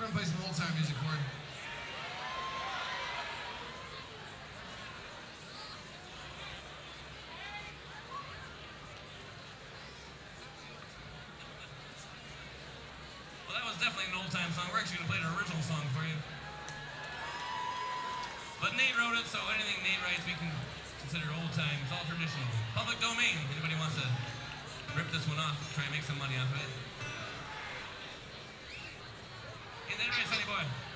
We're gonna play some old time music for him. Well, that was definitely an old time song. We're actually gonna play an original song for you. But Nate wrote it, so anything Nate writes we can consider old time. It's all traditional. Public domain. Anybody wants to rip this one off, try and make some money off of it. Hey, Nate, Sonny Boy.